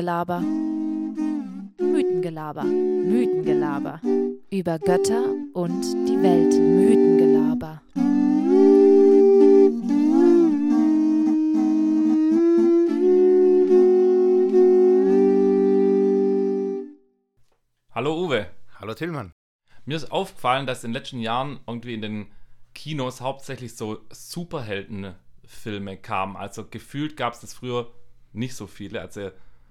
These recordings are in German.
Mythengelaber. Mythengelaber. Mythengelaber. Über Götter und die Welt. Mythengelaber. Hallo Uwe. Hallo Tillmann. Mir ist aufgefallen, dass in den letzten Jahren irgendwie in den Kinos hauptsächlich so Superheldenfilme kamen. Also gefühlt gab es das früher nicht so viele. Also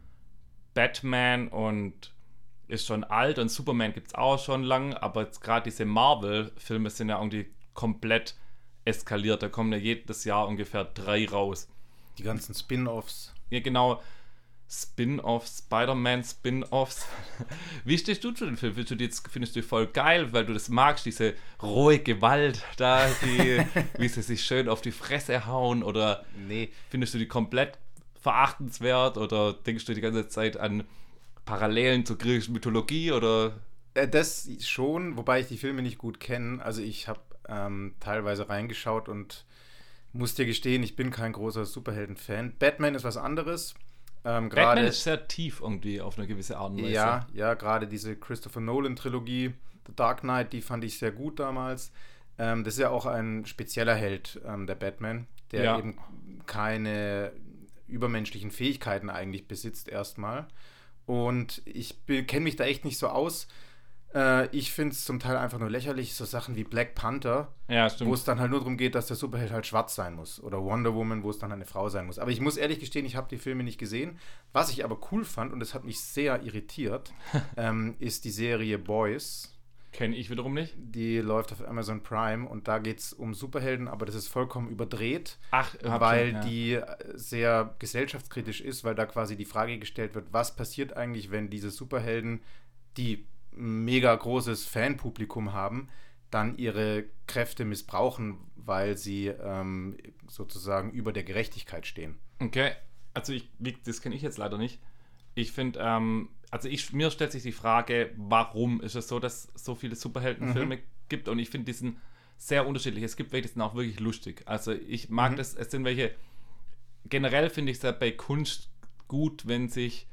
Batman und ist schon alt und Superman gibt es auch schon lang, aber jetzt gerade diese Marvel-Filme sind ja irgendwie komplett eskaliert. Da kommen ja jedes Jahr ungefähr 3 raus. Die ganzen Spin-Offs. Ja, genau. Spin-Offs, Spider-Man-Spin-Offs. Wie stehst du zu den Film? Findest du die voll geil, weil du das magst, diese rohe Gewalt da, wie sie sich schön auf die Fresse hauen? Oder Nee. findest du die komplett verachtenswert? Oder denkst du die ganze Zeit an Parallelen zur griechischen Mythologie? Oder? Das schon, wobei ich die Filme nicht gut kenne. Also ich habe teilweise reingeschaut und muss dir gestehen, ich bin kein großer Superhelden-Fan. Batman ist was anderes. Batman ist sehr tief irgendwie auf eine gewisse Art und Weise. Ja, gerade diese Christopher Nolan-Trilogie, The Dark Knight, die fand ich sehr gut damals. Das ist ja auch ein spezieller Held, der Batman, der eben keine übermenschlichen Fähigkeiten eigentlich besitzt erstmal. Und ich kenne mich da echt nicht so aus. Ich finde es zum Teil einfach nur lächerlich, so Sachen wie Black Panther, wo es dann halt nur darum geht, dass der Superheld halt schwarz sein muss. Oder Wonder Woman, wo es dann eine Frau sein muss. Aber ich muss ehrlich gestehen, ich habe die Filme nicht gesehen. Was ich aber cool fand, und das hat mich sehr irritiert, ist die Serie Boys. Kenne ich wiederum nicht. Die läuft auf Amazon Prime und da geht es um Superhelden, aber das ist vollkommen überdreht, die sehr gesellschaftskritisch ist, weil da quasi die Frage gestellt wird, was passiert eigentlich, wenn diese Superhelden, die mega großes Fanpublikum haben, dann ihre Kräfte missbrauchen, weil sie sozusagen über der Gerechtigkeit stehen. Okay, also das kenne ich jetzt leider nicht. Ich finde, mir stellt sich die Frage, warum ist es so, dass es so viele Superheldenfilme gibt, und ich finde, die sind sehr unterschiedlich. Es gibt welche, die sind auch wirklich lustig. Also ich mag das, es sind welche, generell finde ich es ja bei Kunst gut, wenn sich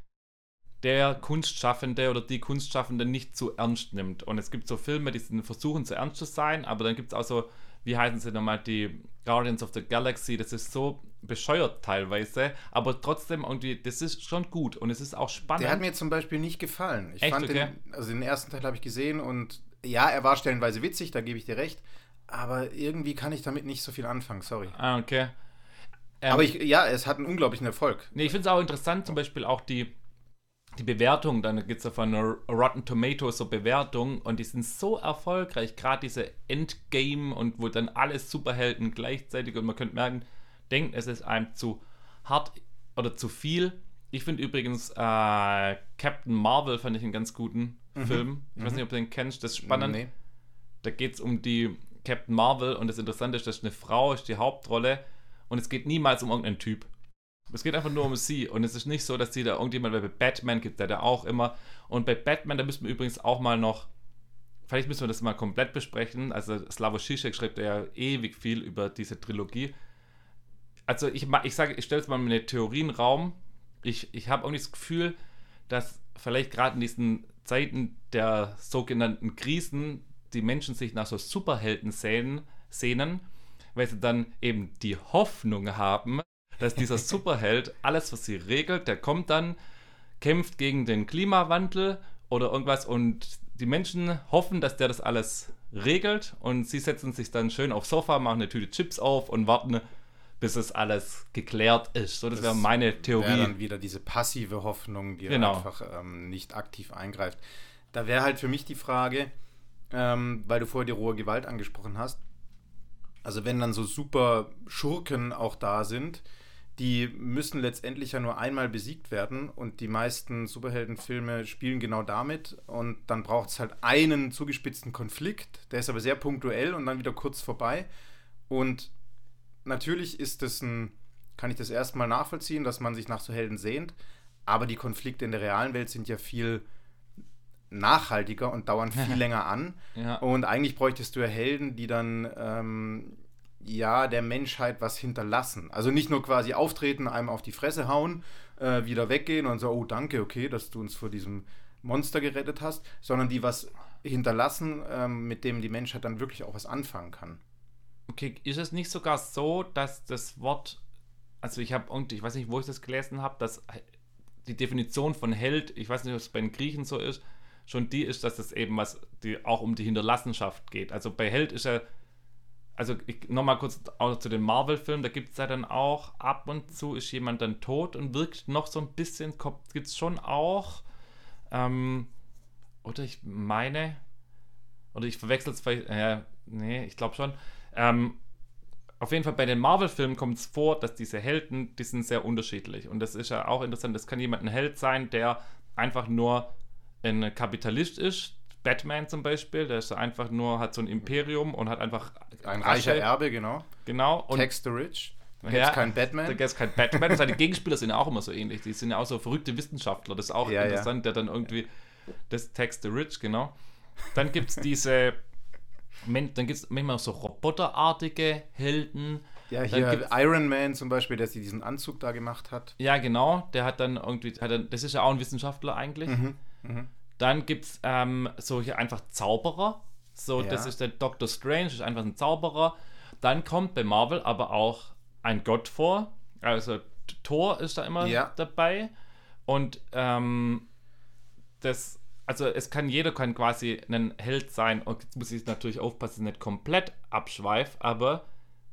der Kunstschaffende oder die Kunstschaffende nicht zu ernst nimmt. Und es gibt so Filme, die versuchen zu ernst zu sein, aber dann gibt es auch so, wie heißen sie nochmal, die Guardians of the Galaxy, das ist so bescheuert teilweise, aber trotzdem irgendwie, das ist schon gut und es ist auch spannend. Der hat mir zum Beispiel nicht gefallen. Ich Echt, fand okay? den ersten Teil habe ich gesehen und ja, er war stellenweise witzig, da gebe ich dir recht, aber irgendwie kann ich damit nicht so viel anfangen, sorry. Ah, okay. Aber es hat einen unglaublichen Erfolg. Nee, ich finde es auch interessant, zum Beispiel auch die Bewertung, dann gibt es ja von Rotten Tomatoes so Bewertungen und die sind so erfolgreich, gerade diese Endgame und wo dann alle Superhelden gleichzeitig, und man könnte merken, denkt, es ist einem zu hart oder zu viel. Ich finde übrigens Captain Marvel fand ich einen ganz guten Film. Ich weiß nicht, ob du den kennst, das ist spannend. Nee. Da geht es um die Captain Marvel und das Interessante ist, dass eine Frau ist die Hauptrolle und es geht niemals um irgendeinen Typ. Es geht einfach nur um sie und es ist nicht so, dass sie da irgendjemand, weil bei Batman gibt es da auch immer, und bei Batman, da müssen wir übrigens auch mal noch, vielleicht müssen wir das mal komplett besprechen, also Slavoj Žižek schreibt ja ewig viel über diese Trilogie. Also ich stelle jetzt mal eine Theorie in den Raum, ich habe irgendwie das Gefühl, dass vielleicht gerade in diesen Zeiten der sogenannten Krisen die Menschen sich nach so Superhelden sehnen, weil sie dann eben die Hoffnung haben, dass dieser Superheld alles, was sie regelt, der kommt dann, kämpft gegen den Klimawandel oder irgendwas, und die Menschen hoffen, dass der das alles regelt, und sie setzen sich dann schön aufs Sofa, machen eine Tüte Chips auf und warten, bis es alles geklärt ist. So, das wäre meine Theorie. Wäre dann wieder diese passive Hoffnung, die einfach nicht aktiv eingreift. Da wäre halt für mich die Frage, weil du vorher die rohe Gewalt angesprochen hast, also wenn dann so super Schurken auch da sind, die müssen letztendlich ja nur einmal besiegt werden, und die meisten Superheldenfilme spielen genau damit, und dann braucht es halt einen zugespitzten Konflikt, der ist aber sehr punktuell und dann wieder kurz vorbei, und natürlich kann ich das erstmal nachvollziehen, dass man sich nach so Helden sehnt, aber die Konflikte in der realen Welt sind ja viel nachhaltiger und dauern viel länger an, und eigentlich bräuchtest du ja Helden, die dann der Menschheit was hinterlassen. Also nicht nur quasi auftreten, einem auf die Fresse hauen wieder weggehen und so, oh danke, okay, dass du uns vor diesem Monster gerettet hast, sondern die was hinterlassen, mit dem die Menschheit dann wirklich auch was anfangen kann. Okay, ist es nicht sogar so, dass das Wort, also ich weiß nicht, wo ich das gelesen habe, dass die Definition von Held, ich weiß nicht, ob es bei den Griechen so ist, schon die ist, dass es eben auch um die Hinterlassenschaft geht. Also bei Held ist ja, also nochmal kurz auch zu den Marvel-Filmen, da gibt es ja dann auch, ab und zu ist jemand dann tot und wirkt noch so ein bisschen, gibt es schon auch, oder ich verwechsel es vielleicht, nee, ich glaube schon, auf jeden Fall bei den Marvel-Filmen kommt es vor, dass diese Helden, die sind sehr unterschiedlich. Und das ist ja auch interessant, das kann jemand ein Held sein, der einfach nur ein Kapitalist ist. Batman zum Beispiel, der ist einfach nur, hat so ein Imperium und hat einfach ein reicher Erbe, genau. Genau. Und Tax the Rich. Da gibt es keinen Batman. Da gibt es keinen Batman. Und seine Gegenspieler sind ja auch immer so ähnlich. Die sind ja auch so verrückte Wissenschaftler. Das ist auch interessant, der dann irgendwie das Tax the Rich, genau. Dann gibt es dann gibt es manchmal so roboterartige Helden. Ja, hier Iron Man zum Beispiel, der sich diesen Anzug da gemacht hat. Ja, genau. Der hat dann irgendwie, das ist ja auch ein Wissenschaftler eigentlich. Dann gibt es so hier einfach Zauberer. So, das ist der Doctor Strange, ist einfach ein Zauberer. Dann kommt bei Marvel aber auch ein Gott vor. Also Thor ist da immer dabei. Und jeder kann quasi ein Held sein. Und jetzt muss ich natürlich aufpassen, dass ich nicht komplett abschweife, aber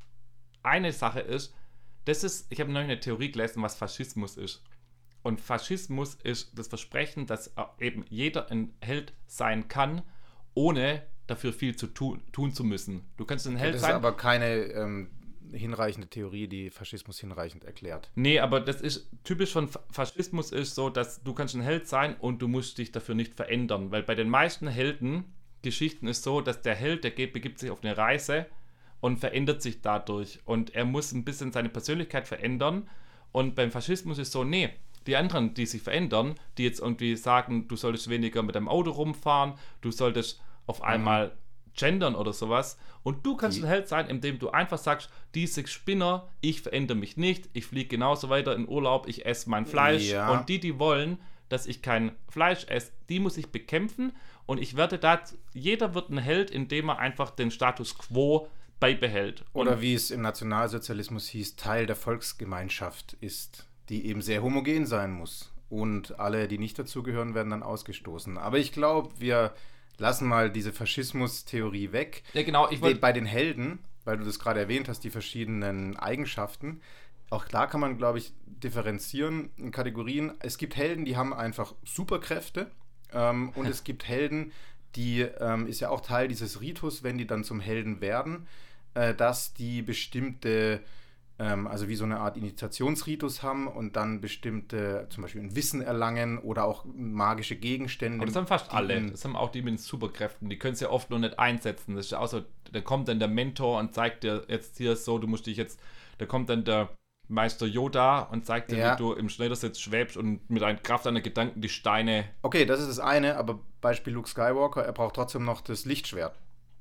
eine Sache ist, ich habe neulich eine Theorie gelesen, was Faschismus ist. Und Faschismus ist das Versprechen, dass eben jeder ein Held sein kann, ohne dafür viel zu tun zu müssen. Du kannst ein Held sein. Das ist aber keine hinreichende Theorie, die Faschismus hinreichend erklärt. Nee, aber das ist typisch von Faschismus ist so, dass du kannst ein Held sein und du musst dich dafür nicht verändern. Weil bei den meisten Heldengeschichten ist so, dass der Held, begibt sich auf eine Reise und verändert sich dadurch. Und er muss ein bisschen seine Persönlichkeit verändern. Und beim Faschismus ist so, nee, die anderen, die sich verändern, die jetzt irgendwie sagen, du solltest weniger mit deinem Auto rumfahren, du solltest auf einmal gendern oder sowas. Und du kannst ein Held sein, indem du einfach sagst, diese Spinner, ich verändere mich nicht, ich fliege genauso weiter in Urlaub, ich esse mein Fleisch. Ja. Und die wollen, dass ich kein Fleisch esse, die muss ich bekämpfen. Und jeder wird ein Held, indem er einfach den Status quo beibehält. Oder wie es im Nationalsozialismus hieß, Teil der Volksgemeinschaft ist, die eben sehr homogen sein muss. Und alle, die nicht dazugehören, werden dann ausgestoßen. Aber ich glaube, wir lassen mal diese Faschismus-Theorie weg. Ja, genau. Bei den Helden, weil du das gerade erwähnt hast, die verschiedenen Eigenschaften, auch da kann man, glaube ich, differenzieren in Kategorien. Es gibt Helden, die haben einfach Superkräfte. Und es gibt Helden, die ist ja auch Teil dieses Ritus, wenn die dann zum Helden werden, dass die bestimmte, also wie so eine Art Initiationsritus haben und dann bestimmte, zum Beispiel ein Wissen erlangen oder auch magische Gegenstände. Aber das haben fast alle. Das haben auch die mit den Superkräften. Die können es ja oft nur nicht einsetzen. Das ist ja auch so, da kommt dann der Mentor und zeigt dir jetzt hier so, du musst dich jetzt, da kommt dann der Meister Yoda und zeigt dir, wie du im Schneidersitz schwebst und mit einer Kraft deiner Gedanken die Steine... Okay, das ist das eine, aber Beispiel Luke Skywalker, er braucht trotzdem noch das Lichtschwert.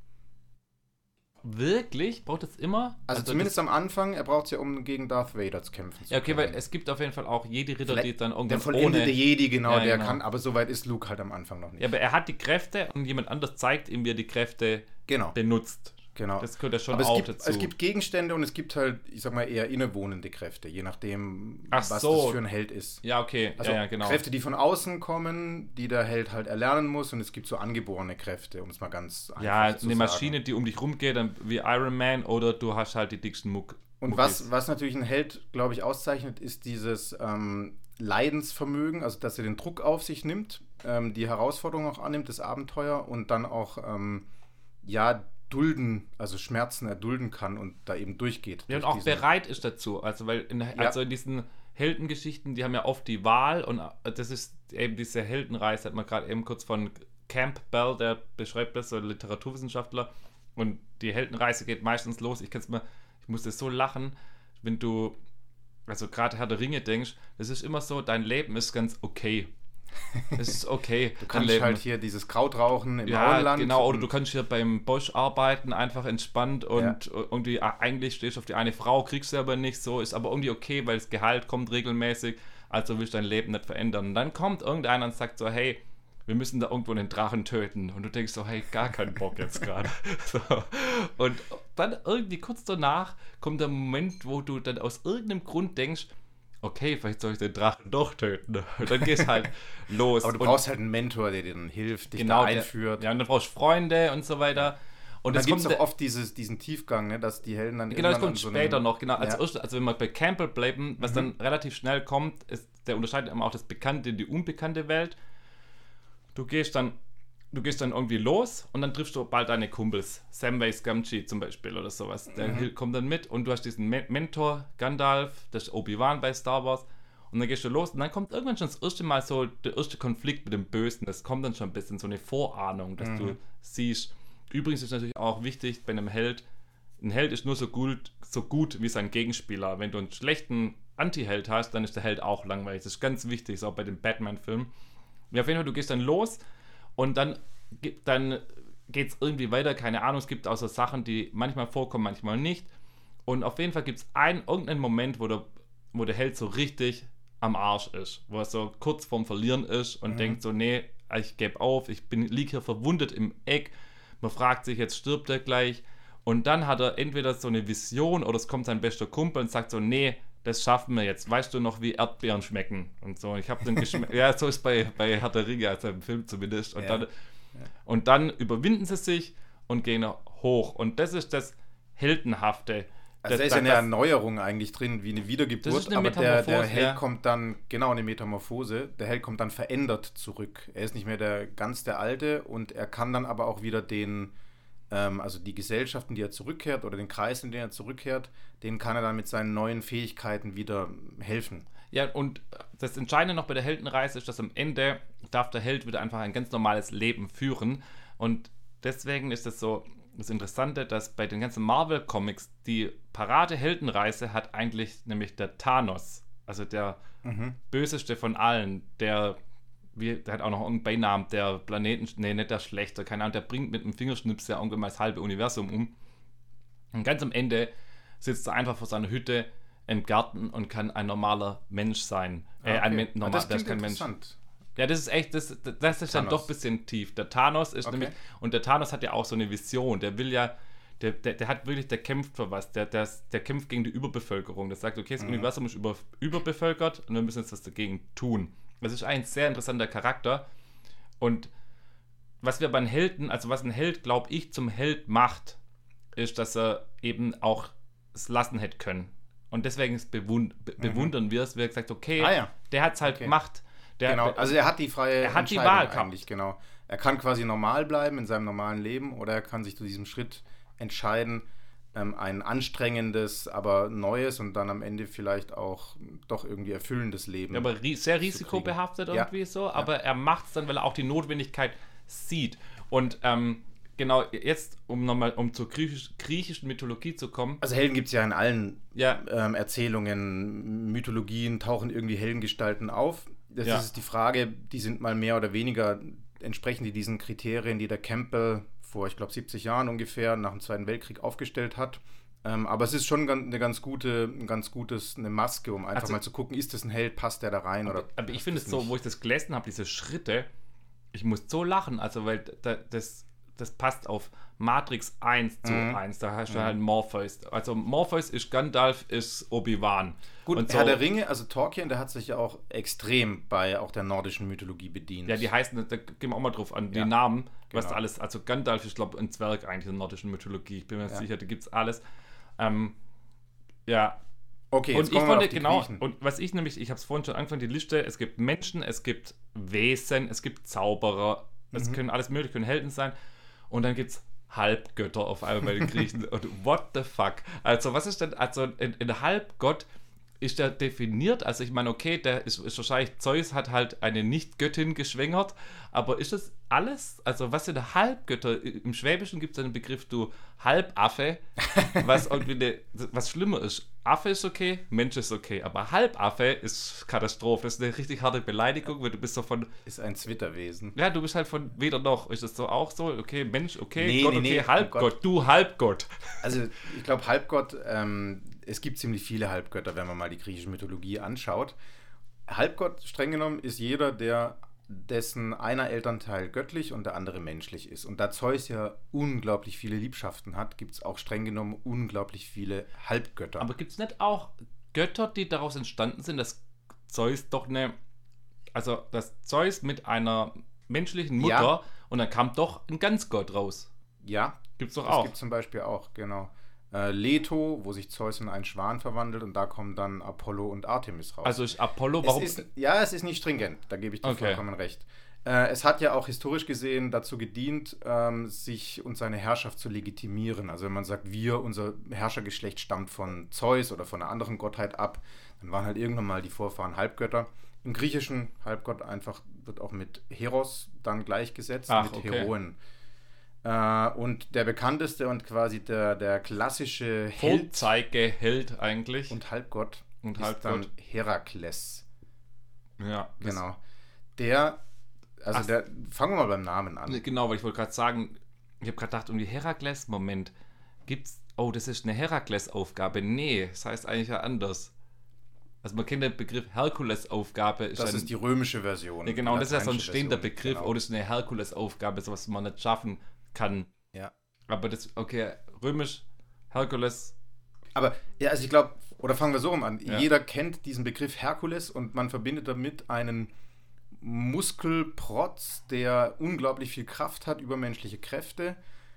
Wirklich? Braucht es immer? Also zumindest am Anfang, er braucht es ja, um gegen Darth Vader zu kämpfen. Ja, okay, weil es gibt auf jeden Fall auch Jedi-Ritter, die dann irgendwann der vollendete Jedi, genau, der kann, aber so weit ist Luke halt am Anfang noch nicht. Ja, aber er hat die Kräfte und jemand anders zeigt ihm, wie er die Kräfte benutzt. Genau. Das gehört ja schon aber auch dazu. Es gibt Gegenstände und es gibt halt, ich sag mal, eher innewohnende Kräfte, je nachdem, was das für ein Held ist. Ja, okay. Also genau. Kräfte, die von außen kommen, die der Held halt erlernen muss, und es gibt so angeborene Kräfte, um es mal ganz einfach zu sagen. Ja, eine Maschine, die um dich rumgeht, dann wie Iron Man, oder du hast halt die dicksten Muckis. Und was natürlich ein Held, glaube ich, auszeichnet, ist dieses Leidensvermögen, also dass er den Druck auf sich nimmt, die Herausforderung auch annimmt, das Abenteuer, und dann auch, Schmerzen erdulden kann und da eben durchgeht. Ja, und auch bereit ist dazu. Also, weil in diesen Heldengeschichten, die haben ja oft die Wahl, und das ist eben diese Heldenreise, hat man gerade eben kurz von Campbell, der beschreibt das, so ein Literaturwissenschaftler, und die Heldenreise geht meistens los. Ich musste so lachen, wenn du, also gerade Herr der Ringe denkst, das ist immer so, dein Leben ist ganz okay. Es ist okay. Du kannst halt hier dieses Kraut rauchen im Auenland. Genau, oder du kannst hier beim Bosch arbeiten, einfach entspannt, und irgendwie eigentlich stehst du auf die eine Frau, kriegst du aber nicht, so, ist aber irgendwie okay, weil das Gehalt kommt regelmäßig, also willst du dein Leben nicht verändern. Und dann kommt irgendeiner und sagt so, hey, wir müssen da irgendwo einen Drachen töten. Und du denkst so, hey, gar keinen Bock jetzt gerade. So. Und dann irgendwie kurz danach kommt der Moment, wo du dann aus irgendeinem Grund denkst, okay, vielleicht soll ich den Drachen doch töten. Und dann gehst halt los. Aber du brauchst halt einen Mentor, der dir dann hilft, dich da einführt. Ja, und dann brauchst du Freunde und so weiter. Und dann gibt es auch oft diesen Tiefgang, ne, dass die Helden dann genau, das kommt später noch. Genau. Also wenn wir bei Campbell bleiben, was dann relativ schnell kommt, ist, der unterscheidet immer auch das Bekannte und die unbekannte Welt. Du gehst dann irgendwie los und dann triffst du bald deine Kumpels. Samwise Gamgee zum Beispiel oder sowas. Der kommt dann mit und du hast diesen Mentor, Gandalf, das ist Obi-Wan bei Star Wars. Und dann gehst du los und dann kommt irgendwann schon das erste Mal so der erste Konflikt mit dem Bösen. Das kommt dann schon ein bisschen so eine Vorahnung, dass du siehst. Übrigens ist natürlich auch wichtig bei einem Held, ein Held ist nur so gut wie sein Gegenspieler. Wenn du einen schlechten Anti-Held hast, dann ist der Held auch langweilig. Das ist ganz wichtig, ist auch bei den Batman-Filmen. Ja, auf jeden Fall, du gehst dann los und dann geht es irgendwie weiter, keine Ahnung, es gibt auch so Sachen, die manchmal vorkommen, manchmal nicht. Und auf jeden Fall gibt es irgendeinen Moment, wo der Held so richtig am Arsch ist, wo er so kurz vorm Verlieren ist und denkt so, nee, ich gebe auf, liege hier verwundet im Eck. Man fragt sich, jetzt stirbt er gleich. Und dann hat er entweder so eine Vision oder es kommt sein bester Kumpel und sagt so, nee, das schaffen wir jetzt. Weißt du noch, wie Erdbeeren schmecken? Und so. Ich habe dann geschmeckt. Ja, so ist bei Herr der Ringe, also im Film zumindest. Und dann überwinden sie sich und gehen hoch. Und das ist das Heldenhafte. Also da ist ja eine Erneuerung eigentlich drin, wie eine Wiedergeburt, aber der Held kommt dann, genau, eine Metamorphose, der Held kommt dann verändert zurück. Er ist nicht mehr ganz der Alte und er kann dann aber auch wieder also die Gesellschaft, in die er zurückkehrt oder den Kreis, in den er zurückkehrt, den kann er dann mit seinen neuen Fähigkeiten wieder helfen. Ja, und das Entscheidende noch bei der Heldenreise ist, dass am Ende darf der Held wieder einfach ein ganz normales Leben führen und deswegen ist es so das Interessante, dass bei den ganzen Marvel-Comics die Parade-Heldenreise hat eigentlich nämlich der Thanos, also der böseste von allen, der hat auch noch irgendeinen Beinamen, der nicht der Schlechter, keine Ahnung, der bringt mit einem Fingerschnips ja irgendwann mal das halbe Universum um. Und ganz am Ende sitzt er einfach vor seiner Hütte im Garten und kann ein normaler Mensch sein. Das klingt kein Mensch. Ja, das ist echt, das ist dann doch ein bisschen tief. Der Thanos ist nämlich, und der Thanos hat ja auch so eine Vision, der will ja, der hat wirklich, der kämpft für was, der kämpft gegen die Überbevölkerung, der sagt, okay, das Universum ist überbevölkert und wir müssen jetzt was dagegen tun. Das ist ein sehr interessanter Charakter und was wir beim Helden, also was ein Held, glaube ich, zum Held macht, ist, dass er eben auch es lassen hätte können. Und deswegen bewundern wir es, wir haben gesagt, okay, der hat es halt gemacht. Genau, also er hat die freie Entscheidung die Wahl eigentlich, genau. Er kann quasi normal bleiben in seinem normalen Leben oder er kann sich zu diesem Schritt entscheiden, ein anstrengendes, aber neues und dann am Ende vielleicht auch doch irgendwie erfüllendes Leben. Ja, aber sehr risikobehaftet irgendwie so, aber er macht es dann, weil er auch die Notwendigkeit sieht. Und genau, jetzt, um zur griechischen Mythologie zu kommen. Also Helden gibt es ja in allen Erzählungen, Mythologien tauchen irgendwie Heldengestalten auf. Das ist die Frage, die sind mal mehr oder weniger, entsprechen die diesen Kriterien, die der Campbell vor, ich glaube, 70 Jahren ungefähr nach dem Zweiten Weltkrieg aufgestellt hat. Aber es ist schon eine eine Maske, um einfach mal zu gucken, ist das ein Held, passt der da rein? Aber ich finde es so, wo ich das gelesen habe, diese Schritte, ich muss so lachen, also weil das passt auf Matrix 1 zu 1, da hast du halt Morpheus. Also Morpheus ist Gandalf, ist Obi-Wan. Gut, und Herr der Ringe, also Tolkien, der hat sich ja auch extrem bei auch der nordischen Mythologie bedient. Ja, die heißen, da gehen wir auch mal drauf an, die Namen, was da alles, also Gandalf ist, glaube ich, ein Zwerg eigentlich in der nordischen Mythologie, ich bin mir sicher, da gibt es alles. Okay, jetzt und ich fand genau, und was ich nämlich, ich habe es vorhin schon angefangen, die Liste, es gibt Menschen, es gibt Wesen, es gibt Zauberer, es können alles mögliche, können Helden sein und dann gibt es Halbgötter auf einmal bei den Griechen und what the fuck, also was ist denn, also in Halbgott ist der definiert, also ich meine, okay, der ist wahrscheinlich, Zeus hat halt eine Nicht-Göttin geschwängert, aber ist das alles, also was sind Halbgötter? Im Schwäbischen gibt es einen Begriff, du Halbaffe, was irgendwie was schlimmer ist. Affe ist okay, Mensch ist okay, aber Halbaffe ist Katastrophe, ist eine richtig harte Beleidigung, weil du bist so von... Ist ein Zwitterwesen. Ja, du bist halt von weder noch, ist das so auch so, okay, Mensch, okay, nee, Gott, okay, Halbgott, du Halbgott. Also ich glaube Halbgott, es gibt ziemlich viele Halbgötter, wenn man mal die griechische Mythologie anschaut. Halbgott, streng genommen, ist jeder, dessen einer Elternteil göttlich und der andere menschlich ist. Und da Zeus ja unglaublich viele Liebschaften hat, gibt es auch streng genommen unglaublich viele Halbgötter. Aber gibt es nicht auch Götter, die daraus entstanden sind, dass Zeus dass Zeus mit einer menschlichen Mutter und dann kam doch ein Ganzgott raus. Ja. Gibt's doch auch. Das gibt zum Beispiel auch, genau. Leto, wo sich Zeus in einen Schwan verwandelt und da kommen dann Apollo und Artemis raus. Also ist Apollo, warum? Es ist nicht stringent, da gebe ich dir vollkommen recht. Es hat ja auch historisch gesehen dazu gedient, sich und seine Herrschaft zu legitimieren. Also wenn man sagt, unser Herrschergeschlecht stammt von Zeus oder von einer anderen Gottheit ab, dann waren halt irgendwann mal die Vorfahren Halbgötter. Im Griechischen Halbgott wird auch mit Heros dann gleichgesetzt, mit Heroen. Und der bekannteste und quasi der klassische Vorzeige-Held eigentlich. Und Halbgott ist dann Herakles. Ja. Genau. Fangen wir mal beim Namen an. Genau, weil ich wollte gerade sagen, ich habe gerade gedacht, die Herakles, Moment, gibt's, das ist eine Herakles-Aufgabe. Nee, das heißt eigentlich ja anders. Also man kennt den Begriff Herkules-Aufgabe. Das ist die römische Version. Ja, genau, das ist ja so ein stehender Begriff. Genau. Das ist eine Herkules-Aufgabe, sowas man nicht schaffen kann. Ja. Aber römisch, Herkules. Aber, ja, also ich glaube, oder fangen wir so rum an. Ja. Jeder kennt diesen Begriff Herkules und man verbindet damit einen Muskelprotz, der unglaublich viel Kraft hat, übermenschliche Kräfte,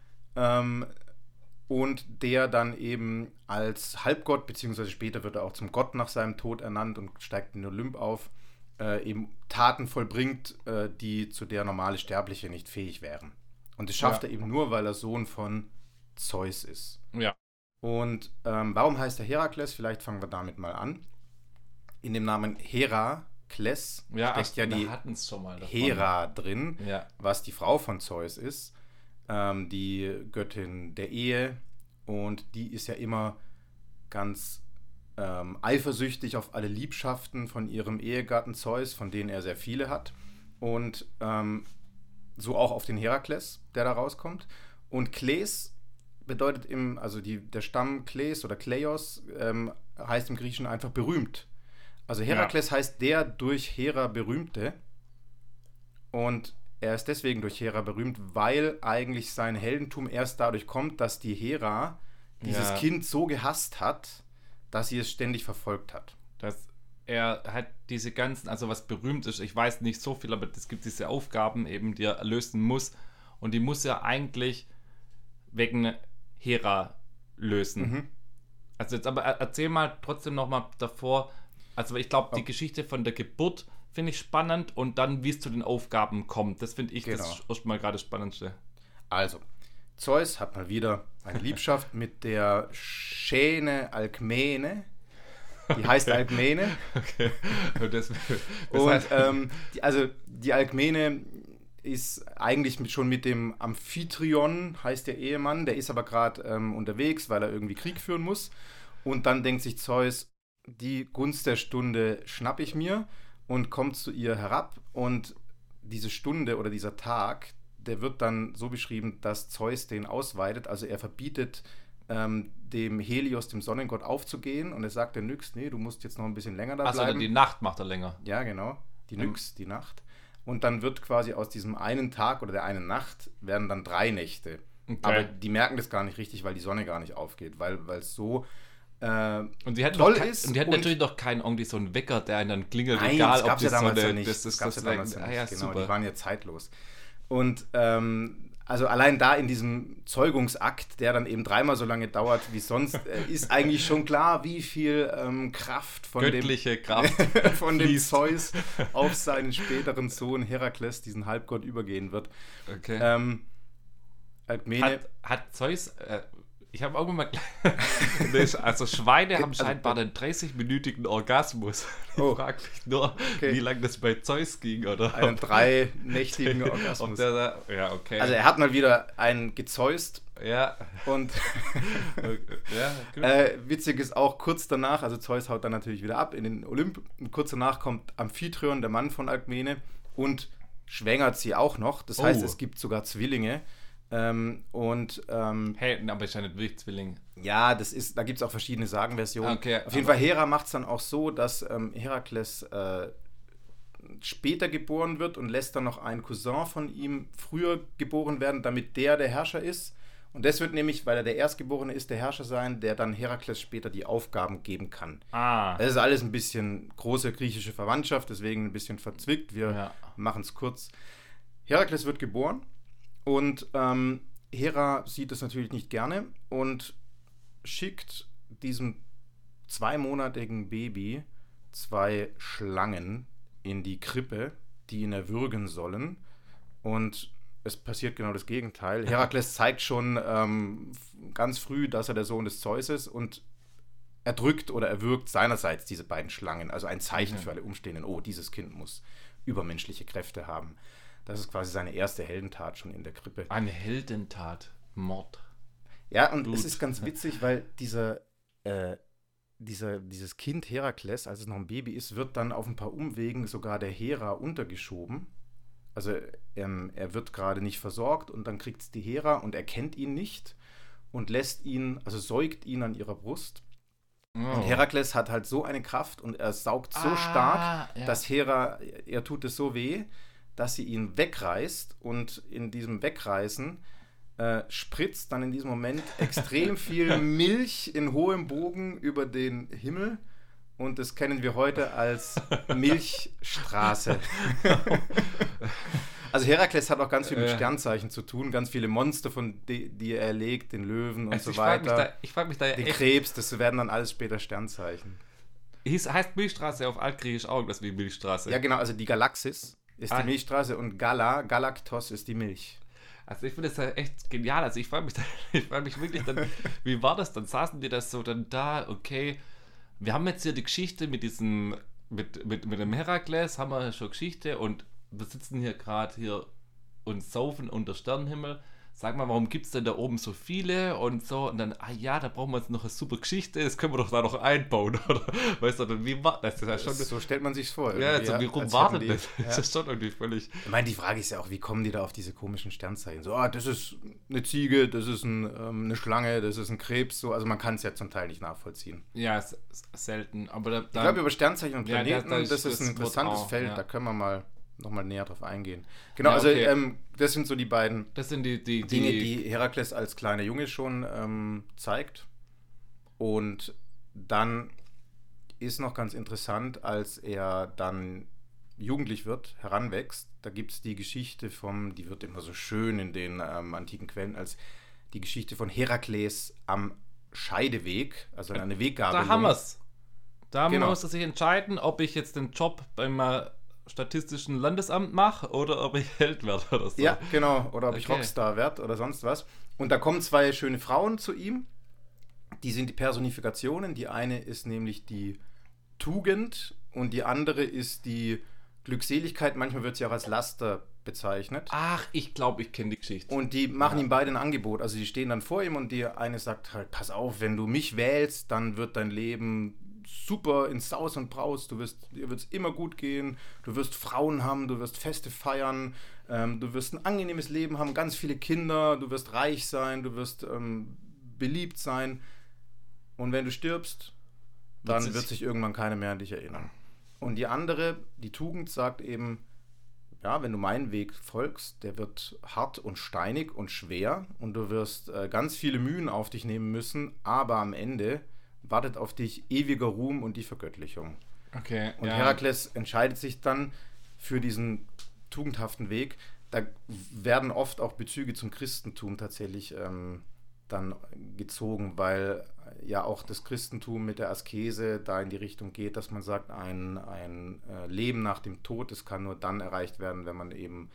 und der dann eben als Halbgott, beziehungsweise später wird er auch zum Gott nach seinem Tod ernannt und steigt in den Olymp auf, eben Taten vollbringt, zu der normale Sterbliche nicht fähig wären. Und das schafft er eben nur, weil er Sohn von Zeus ist. Ja. Und warum heißt er Herakles? Vielleicht fangen wir damit mal an. In dem Namen Herakles steckt ja die Hera drin, was die Frau von Zeus ist, die Göttin der Ehe. Und die ist ja immer ganz eifersüchtig auf alle Liebschaften von ihrem Ehegatten Zeus, von denen er sehr viele hat. Und so auch auf den Herakles, der da rauskommt. Und Kles bedeutet der Stamm Kles oder Kleios heißt im Griechischen einfach berühmt. Also Herakles heißt der durch Hera Berühmte. Und er ist deswegen durch Hera berühmt, weil eigentlich sein Heldentum erst dadurch kommt, dass die Hera dieses Kind so gehasst hat, dass sie es ständig verfolgt hat. Er hat diese ganzen, also was berühmt ist, ich weiß nicht so viel, aber es gibt diese Aufgaben eben, die er lösen muss. Und die muss er eigentlich wegen Hera lösen. Mhm. Also jetzt aber erzähl mal trotzdem nochmal davor, also ich glaube, die Geschichte von der Geburt finde ich spannend und dann, wie es zu den Aufgaben kommt. Das finde ich das erstmal gerade das Spannendste. Also, Zeus hat mal wieder eine Liebschaft mit der Schäne Alkmene. Die heißt Alkmene. Okay. Die Alkmene ist eigentlich schon mit dem Amphitryon, heißt der Ehemann, der ist aber gerade unterwegs, weil er irgendwie Krieg führen muss. Und dann denkt sich Zeus, die Gunst der Stunde schnapp ich mir und kommt zu ihr herab. Und diese Stunde oder dieser Tag, der wird dann so beschrieben, dass Zeus den ausweitet. Also er verbietet dem Helios, dem Sonnengott, aufzugehen. Und er sagt der Nyx, nee, du musst jetzt noch ein bisschen länger da bleiben. Also die Nacht macht er länger. Ja, genau. Die Nyx, die Nacht. Und dann wird quasi aus diesem einen Tag oder der einen Nacht werden dann 3 Nächte. Okay. Aber die merken das gar nicht richtig, weil die Sonne gar nicht aufgeht, weil es so und die hatten toll ist. Und die hatten natürlich noch keinen irgendwie so einen Wecker, der einen dann klingelt, nein, egal das ob das Sonne... Ja nicht. Das gab es ja damals nicht. Ja, genau, super. Die waren ja zeitlos. Und also allein da in diesem Zeugungsakt, der dann eben 3-mal so lange dauert wie sonst, ist eigentlich schon klar, wie viel Kraft von göttliche Kraft von dem Zeus auf seinen späteren Sohn Herakles, diesen Halbgott, übergehen wird. Okay. Alkmene hat Zeus... ich habe irgendwann mal... also Schweine haben scheinbar einen 30-minütigen Orgasmus. Ich frage mich nur, wie lange das bei Zeus ging, oder? Einen 3-nächtigen Orgasmus. Ja, okay. Also er hat mal wieder einen gezeust. Ja. Und witzig ist auch, kurz danach, also Zeus haut dann natürlich wieder ab in den Olymp. Und kurz danach kommt Amphitryon, der Mann von Alkmene, und schwängert sie auch noch. Das heißt, es gibt sogar Zwillinge. Hey, aber ist ja nicht wirklich Zwilling. Ja, da gibt es auch verschiedene Sagenversionen. Okay, auf jeden Fall, Hera macht es dann auch so, dass Herakles später geboren wird und lässt dann noch einen Cousin von ihm früher geboren werden, damit der Herrscher ist. Und das wird nämlich, weil er der Erstgeborene ist, der Herrscher sein, der dann Herakles später die Aufgaben geben kann. Das ist alles ein bisschen große griechische Verwandtschaft, deswegen ein bisschen verzwickt. Wir machen es kurz. Herakles wird geboren und Hera sieht es natürlich nicht gerne und schickt diesem 2-monatigen Baby 2 Schlangen in die Krippe, die ihn erwürgen sollen. Und es passiert genau das Gegenteil. Herakles zeigt schon ganz früh, dass er der Sohn des Zeus ist und erdrückt oder erwürgt seinerseits diese beiden Schlangen. Also ein Zeichen für alle Umstehenden. Oh, dieses Kind muss übermenschliche Kräfte haben. Das ist quasi seine erste Heldentat schon in der Krippe. Eine Heldentat. Mord. Ja, und es ist ganz witzig, weil dieses Kind Herakles, als es noch ein Baby ist, wird dann auf ein paar Umwegen sogar der Hera untergeschoben. Also er wird gerade nicht versorgt und dann kriegt es die Hera und erkennt ihn nicht und säugt ihn an ihrer Brust. Und Herakles hat halt so eine Kraft und er saugt so stark, dass Hera, er tut es so weh, dass sie ihn wegreißt und in diesem Wegreißen spritzt dann in diesem Moment extrem viel Milch in hohem Bogen über den Himmel. Und das kennen wir heute als Milchstraße. Also Herakles hat auch ganz viel mit Sternzeichen zu tun, ganz viele Monster, die er erlegt, den Löwen und so weiter. Ich frage mich da den Krebs, das werden dann alles später Sternzeichen. Heißt Milchstraße auf Altgriechisch auch das wie Milchstraße? Ja genau, also die Galaxis ist die Milchstraße und Galaktos ist die Milch. Also ich finde das ja echt genial. Also ich frage mich wirklich dann, wie war das dann? Saßen die das so dann da, okay, wir haben jetzt hier die Geschichte mit diesem, mit dem Herakles, haben wir schon Geschichte und wir sitzen hier gerade hier und saufen unter Sternenhimmel. Sag mal, warum gibt es denn da oben so viele und so? Und dann, da brauchen wir jetzt noch eine super Geschichte, das können wir doch da noch einbauen, oder? Weißt du, dann, wie war das? Das ist ja schon, so stellt man sich's vor. Ja, also, wie rum war denn das? Das ist schon irgendwie völlig... Ich meine, die Frage ist ja auch, wie kommen die da auf diese komischen Sternzeichen? So, das ist eine Ziege, das ist eine Schlange, das ist ein Krebs, so. Also man kann es ja zum Teil nicht nachvollziehen. Ja, ist selten. Aber ich glaube, über Sternzeichen und Planeten, das ist ein interessantes auch, Feld, da können wir nochmal näher drauf eingehen. Genau, okay. Also das sind so die beiden Dinge, die Herakles als kleiner Junge schon zeigt. Und dann ist noch ganz interessant, als er dann jugendlich wird, heranwächst, da gibt es die Geschichte die wird immer so schön in den antiken Quellen als die Geschichte von Herakles am Scheideweg, also eine Weggabelung. Da haben wir es. Da muss er sich entscheiden, ob ich jetzt den Job beim Statistischen Landesamt mache oder ob ich Held werde oder so. Ja, genau. Oder ob ich Rockstar werde oder sonst was. Und da kommen 2 schöne Frauen zu ihm. Die sind die Personifikationen. Die eine ist nämlich die Tugend und die andere ist die Glückseligkeit. Manchmal wird sie auch als Laster bezeichnet. Ach, ich glaube, ich kenne die Geschichte. Und die machen ihm beide ein Angebot. Also die stehen dann vor ihm und die eine sagt halt, pass auf, wenn du mich wählst, dann wird dein Leben super in Saus und Braus, dir wird es immer gut gehen, du wirst Frauen haben, du wirst Feste feiern, du wirst ein angenehmes Leben haben, ganz viele Kinder, du wirst reich sein, du wirst beliebt sein und wenn du stirbst, dann wird sich irgendwann keiner mehr an dich erinnern. Und die andere, die Tugend, sagt eben, ja, wenn du meinen Weg folgst, der wird hart und steinig und schwer und du wirst ganz viele Mühen auf dich nehmen müssen, aber am Ende wartet auf dich ewiger Ruhm und die Vergöttlichung. Okay. Und Herakles entscheidet sich dann für diesen tugendhaften Weg. Da werden oft auch Bezüge zum Christentum tatsächlich dann gezogen, weil ja auch das Christentum mit der Askese da in die Richtung geht, dass man sagt, ein Leben nach dem Tod, das kann nur dann erreicht werden, wenn man eben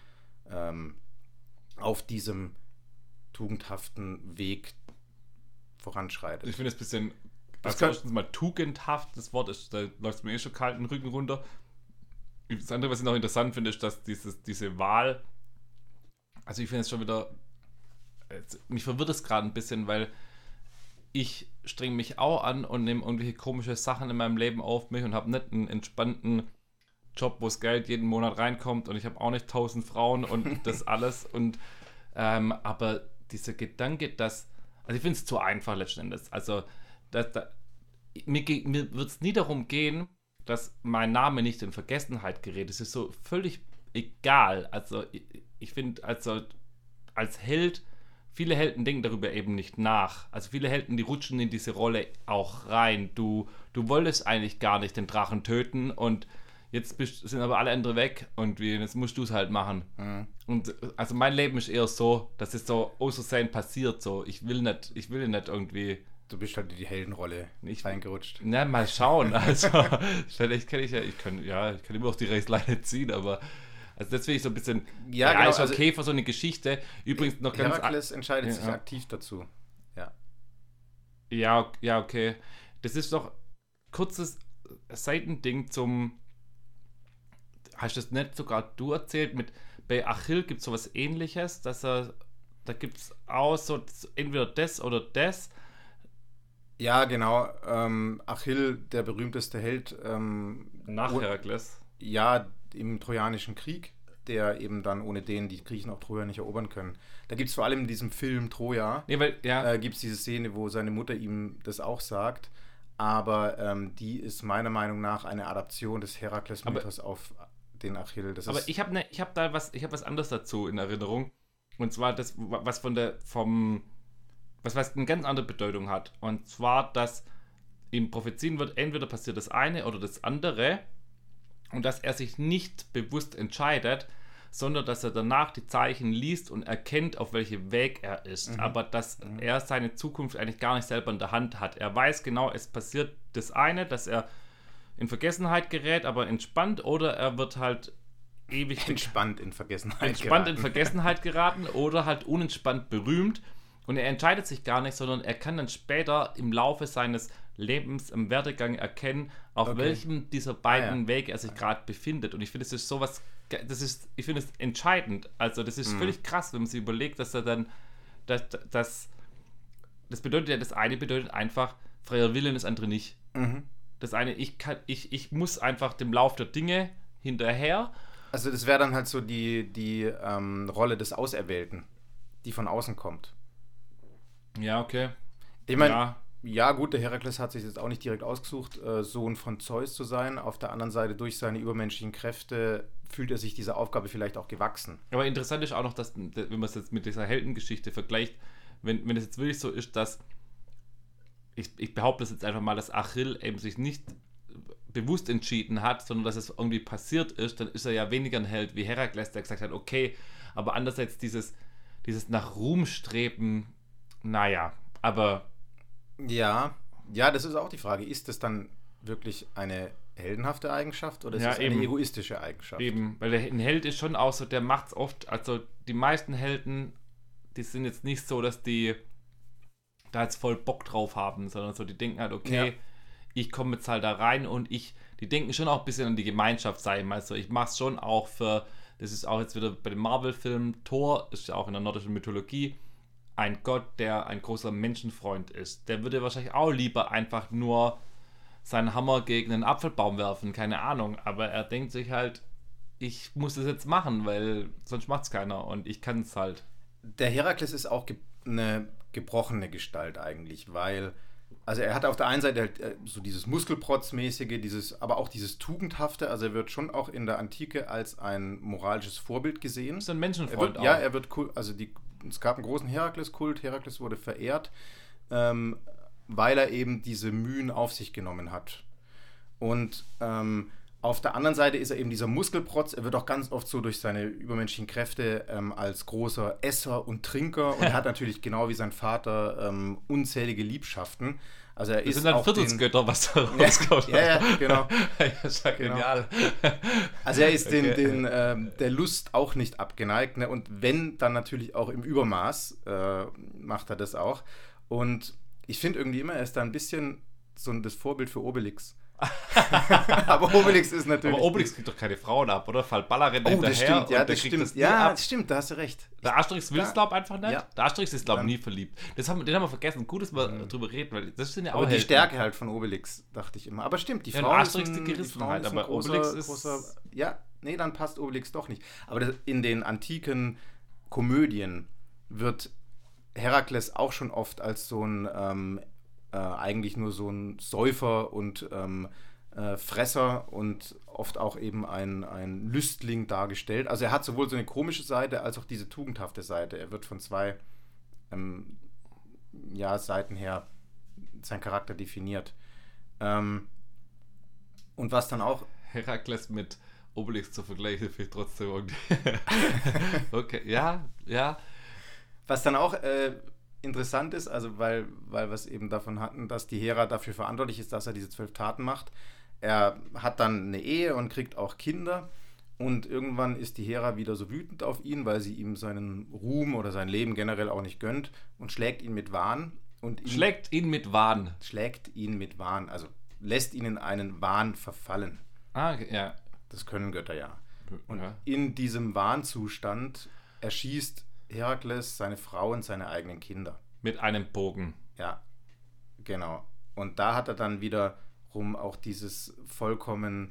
auf diesem tugendhaften Weg voranschreitet. Ich finde es ein bisschen... erstens mal tugendhaft, das Wort ist, da läuft es mir schon kalt den Rücken runter. Das andere, was ich noch interessant finde, ist, dass diese Wahl, also ich finde es schon wieder, mich verwirrt es gerade ein bisschen, weil ich strenge mich auch an und nehme irgendwelche komische Sachen in meinem Leben auf mich und habe nicht einen entspannten Job, wo das Geld jeden Monat reinkommt und ich habe auch nicht 1000 Frauen und das alles und aber dieser Gedanke, dass, also ich finde es zu einfach letzten Endes, also mir wird es nie darum gehen, dass mein Name nicht in Vergessenheit gerät. Es ist so völlig egal. Also ich finde, also als Held, viele Helden denken darüber eben nicht nach. Also viele Helden, die rutschen in diese Rolle auch rein. Du wolltest eigentlich gar nicht den Drachen töten und jetzt sind aber alle andere weg und jetzt musst du es halt machen. Mhm. Und also mein Leben ist eher so, dass es so so sein passiert. So. Ich will nicht irgendwie. Du bist halt in die Heldenrolle reingerutscht. Na, mal schauen. Also, vielleicht kann ich kann immer auch die Reißleine ziehen, aber also das finde ich so ein bisschen, genau, ist okay für so eine Geschichte. Übrigens noch ganz... Herakles entscheidet sich aktiv dazu. Ja, okay. Das ist doch kurzes Seitending zum... Hast du das nicht sogar du erzählt? Bei Achill gibt es sowas Ähnliches, dass da gibt es auch so entweder das oder das. Ja, genau. Achill, der berühmteste Held. Nach Herakles. Ja, im Trojanischen Krieg, der eben dann ohne den die Griechen auch Troja nicht erobern können. Da gibt es vor allem in diesem Film Troja, gibt es diese Szene, wo seine Mutter ihm das auch sagt. Aber die ist meiner Meinung nach eine Adaption des Herakles-Mythos auf den Achill. Ich habe was anderes dazu in Erinnerung. Und zwar das, was eine ganz andere Bedeutung hat. Und zwar, dass ihm prophezieren wird, entweder passiert das eine oder das andere und dass er sich nicht bewusst entscheidet, sondern dass er danach die Zeichen liest und erkennt, auf welchem Weg er ist. Aber dass er seine Zukunft eigentlich gar nicht selber in der Hand hat. Er weiß genau, es passiert das eine, dass er in Vergessenheit gerät, aber entspannt, oder er wird halt ewig entspannt in Vergessenheit geraten oder halt unentspannt berühmt. Und er entscheidet sich gar nicht, sondern er kann dann später im Laufe seines Lebens, im Werdegang erkennen, auf welchem dieser beiden Wege er sich gerade befindet. Und ich finde, es ist sowas, ich finde es entscheidend. Also das ist völlig krass, wenn man sich überlegt, dass er dann, das bedeutet ja, das eine bedeutet einfach, freier Wille, das andere nicht. Das eine, ich muss einfach dem Lauf der Dinge hinterher. Also das wäre dann halt so die Rolle des Auserwählten, die von außen kommt. Ja, okay. Ich meine, ja gut, der Herakles hat sich jetzt auch nicht direkt ausgesucht, Sohn von Zeus zu sein. Auf der anderen Seite, durch seine übermenschlichen Kräfte fühlt er sich dieser Aufgabe vielleicht auch gewachsen. Aber interessant ist auch noch, dass, wenn man es jetzt mit dieser Heldengeschichte vergleicht, wenn es jetzt wirklich so ist, dass ich behaupte es jetzt einfach mal, dass Achill eben sich nicht bewusst entschieden hat, sondern dass es irgendwie passiert ist, dann ist er ja weniger ein Held wie Herakles, der gesagt hat, okay, aber andererseits dieses nach Ruhm streben, naja, aber... Ja, das ist auch die Frage. Ist das dann wirklich eine heldenhafte Eigenschaft oder ist es eine egoistische Eigenschaft? Eben, weil ein Held ist schon auch so, der macht es oft, also die meisten Helden, die sind jetzt nicht so, dass die da jetzt voll Bock drauf haben, sondern so, die denken halt, okay, ich komme jetzt halt da rein und die denken schon auch ein bisschen an die Gemeinschaft, sag ich mal. Also ich mache es schon auch das ist auch jetzt wieder bei dem Marvel-Film, Thor ist ja auch in der nordischen Mythologie ein Gott, der ein großer Menschenfreund ist. Der würde wahrscheinlich auch lieber einfach nur seinen Hammer gegen einen Apfelbaum werfen, keine Ahnung. Aber er denkt sich halt, ich muss das jetzt machen, weil sonst macht es keiner und ich kann es halt. Der Herakles ist auch eine gebrochene Gestalt eigentlich, weil, also er hat auf der einen Seite halt so dieses Muskelprotzmäßige, aber auch dieses Tugendhafte, also er wird schon auch in der Antike als ein moralisches Vorbild gesehen. Ist ein Menschenfreund auch. Ja, er wird es gab einen großen Herakles-Kult, Herakles wurde verehrt, weil er eben diese Mühen auf sich genommen hat. Und auf der anderen Seite ist er eben dieser Muskelprotz, er wird auch ganz oft so durch seine übermenschlichen Kräfte als großer Esser und Trinker und er hat natürlich genau wie sein Vater unzählige Liebschaften. Also er das sind dann Viertelsgötter, was da rauskommt. Ja, genau. Das ist ja genial. Also er ist der Lust auch nicht abgeneigt, ne? Und wenn, dann natürlich auch im Übermaß macht er das auch. Und ich finde irgendwie immer, er ist da ein bisschen so das Vorbild für Obelix. Aber Obelix ist natürlich... Aber Obelix kriegt doch keine Frauen ab, oder? Fällt Ballerrennen hinterher. Das stimmt, ja, das stimmt. Das stimmt, da hast du recht. Der Asterix will es, glaube ich, einfach nicht. Ja. Der Asterix ist, glaube ich, nie verliebt. Den haben wir vergessen. Gut, dass wir drüber reden, weil das sind ja auch... Aber die Stärke halt von Obelix, dachte ich immer. Aber stimmt, die Frau Asterix die gerissen halt, aber Obelix ist... dann passt Obelix doch nicht. Aber in den antiken Komödien wird Herakles auch schon oft als so ein... eigentlich nur so ein Säufer und Fresser und oft auch eben ein Lüstling dargestellt. Also er hat sowohl so eine komische Seite als auch diese tugendhafte Seite. Er wird von zwei Seiten her sein Charakter definiert. Und was dann auch... Herakles mit Obelix zu vergleichen, finde ich trotzdem irgendwie... Okay, ja. Was dann auch interessant ist, also weil wir es eben davon hatten, dass die Hera dafür verantwortlich ist, dass er diese 12 Taten macht. Er hat dann eine Ehe und kriegt auch Kinder und irgendwann ist die Hera wieder so wütend auf ihn, weil sie ihm seinen Ruhm oder sein Leben generell auch nicht gönnt und schlägt ihn mit Wahn. Schlägt ihn mit Wahn, also lässt ihn in einen Wahn verfallen. Okay, ja. Das können Götter ja. Und in diesem Wahnzustand erschießt Herakles seine Frau und seine eigenen Kinder. Mit einem Bogen. Ja, genau. Und da hat er dann wiederum auch dieses vollkommen,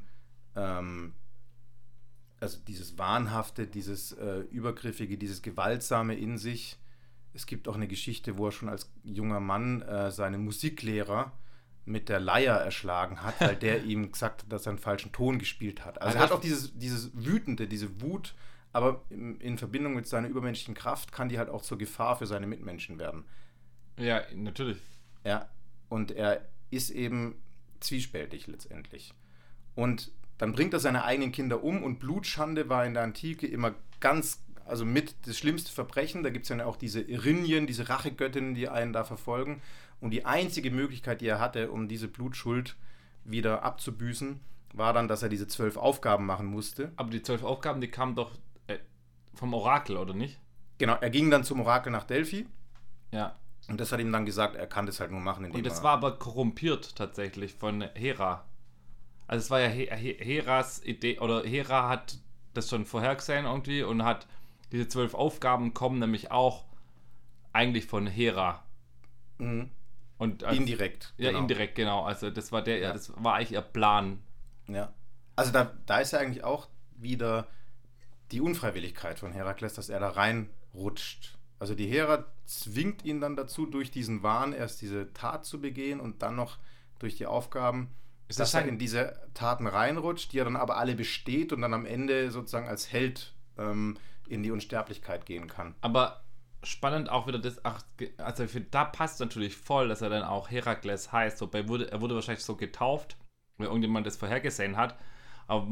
also dieses Wahnhafte, dieses Übergriffige, dieses Gewaltsame in sich. Es gibt auch eine Geschichte, wo er schon als junger Mann seinen Musiklehrer mit der Leier erschlagen hat, weil der ihm gesagt hat, dass er einen falschen Ton gespielt hat. Also er hat auch dieses Wütende, diese Wut, aber in Verbindung mit seiner übermenschlichen Kraft kann die halt auch zur Gefahr für seine Mitmenschen werden. Ja, natürlich. Ja, und er ist eben zwiespältig letztendlich. Und dann bringt er seine eigenen Kinder um und Blutschande war in der Antike immer mit das schlimmste Verbrechen. Da gibt es ja auch diese Erinnyen, diese Rachegöttinnen, die einen da verfolgen. Und die einzige Möglichkeit, die er hatte, um diese Blutschuld wieder abzubüßen, war dann, dass er diese 12 Aufgaben machen musste. Aber die 12 Aufgaben, die kamen doch vom Orakel, oder nicht? Genau, er ging dann zum Orakel nach Delphi. Ja. Und das hat ihm dann gesagt, er kann das halt nur machen, und das war aber korrumpiert tatsächlich von Hera. Also es war ja Heras Idee, oder Hera hat das schon vorhergesehen irgendwie und hat diese 12 Aufgaben kommen nämlich auch eigentlich von Hera. Mhm. Und indirekt. Ja, genau. Indirekt, genau. Also das war das war eigentlich ihr Plan. Ja. Also da ist ja eigentlich auch wieder die Unfreiwilligkeit von Herakles, dass er da reinrutscht. Also die Hera zwingt ihn dann dazu, durch diesen Wahn erst diese Tat zu begehen und dann noch durch die Aufgaben, dass er in diese Taten reinrutscht, die er dann aber alle besteht und dann am Ende sozusagen als Held in die Unsterblichkeit gehen kann. Aber spannend auch wieder also ich finde, da passt natürlich voll, dass er dann auch Herakles heißt. Er wurde wahrscheinlich so getauft, weil irgendjemand das vorhergesehen hat. Aber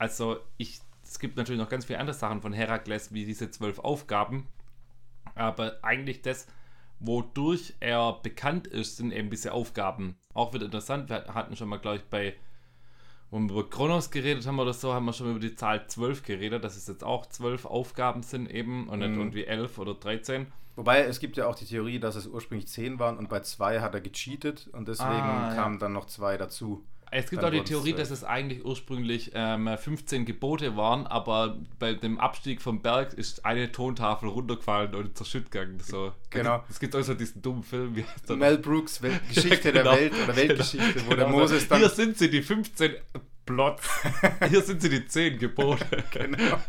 es gibt natürlich noch ganz viele andere Sachen von Herakles, wie diese 12 Aufgaben. Aber eigentlich das, wodurch er bekannt ist, sind eben diese Aufgaben. Auch wieder interessant, wir hatten schon mal, glaube ich, wo wir über Kronos geredet haben oder so, haben wir schon über die Zahl 12 geredet, dass es jetzt auch 12 Aufgaben sind eben und nicht irgendwie 11 oder 13. Wobei, es gibt ja auch die Theorie, dass es ursprünglich 10 waren und bei 2 hat er gecheatet und deswegen kamen dann noch 2 dazu. Es gibt auch die Theorie, dass es eigentlich ursprünglich 15 Gebote waren, aber bei dem Abstieg vom Berg ist eine Tontafel runtergefallen und zerschütt gegangen. So. Genau. Es gibt auch so diesen dummen Film, wie heißt der? Mel Brooks Geschichte der Welt oder Weltgeschichte, wo der Moses dann... Hier sind sie, die 15 Plots. Hier sind sie, die 10 Gebote. Genau.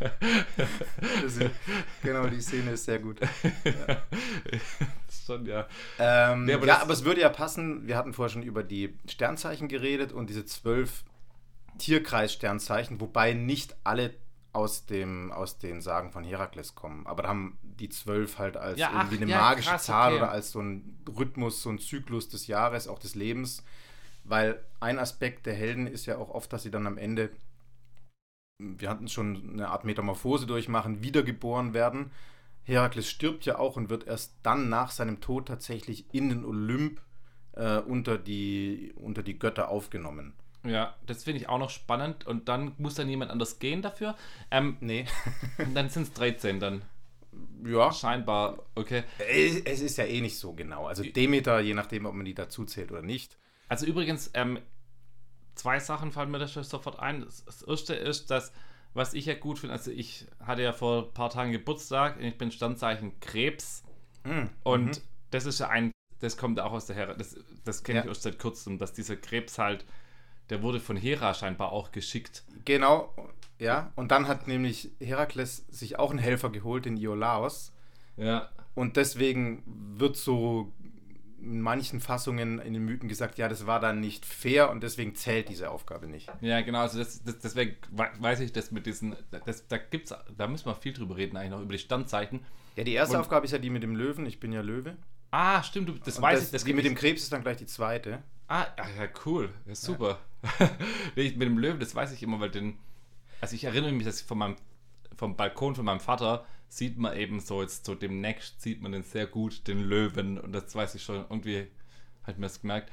Genau, die Szene ist sehr gut. Ja. Schon, ja. Aber es würde ja passen, wir hatten vorher schon über die Sternzeichen geredet und diese 12 Tierkreis-Sternzeichen, wobei nicht alle aus den Sagen von Herakles kommen. Aber da haben die 12 halt als irgendwie eine magische Zahl oder als so ein Rhythmus, so ein Zyklus des Jahres, auch des Lebens. Weil ein Aspekt der Helden ist ja auch oft, dass sie dann am Ende, wir hatten schon eine Art Metamorphose durchmachen, wiedergeboren werden. Herakles stirbt ja auch und wird erst dann nach seinem Tod tatsächlich in den Olymp unter die Götter aufgenommen. Ja, das finde ich auch noch spannend. Und dann muss dann jemand anders gehen dafür. Nee. Dann sind es 13 dann. Ja. Scheinbar, okay. Es ist ja eh nicht so genau. Also Demeter, je nachdem, ob man die dazu zählt oder nicht. Also übrigens, 2 Sachen fallen mir da schon sofort ein. Das erste ist, dass, was ich ja gut finde, also ich hatte ja vor ein paar Tagen Geburtstag, ich bin Sternzeichen Krebs und das ist ja das kommt auch aus der Hera, das kenne ich erst seit kurzem, dass dieser Krebs halt, der wurde von Hera scheinbar auch geschickt. Genau, ja, und dann hat nämlich Herakles sich auch einen Helfer geholt, den Iolaos. Ja. Und deswegen wird so in manchen Fassungen in den Mythen gesagt, ja, das war dann nicht fair und deswegen zählt diese Aufgabe nicht. Ja, genau, also deswegen weiß ich das mit diesen, da müssen wir viel drüber reden eigentlich noch, über die Sternzeichen. Ja, die erste Aufgabe ist ja die mit dem Löwen, ich bin ja Löwe. Ah, stimmt, das und weiß ich. Die mit dem Krebs ist dann gleich die zweite. Ja, cool, das ist super. Mit dem Löwen, das weiß ich immer, weil also ich erinnere mich, dass ich vom Balkon von meinem Vater sieht man eben so, jetzt so demnächst sieht man den sehr gut, den Löwen, und das weiß ich schon, irgendwie hat mir das gemerkt.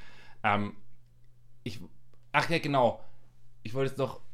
Ach ja, genau, ich wollte jetzt noch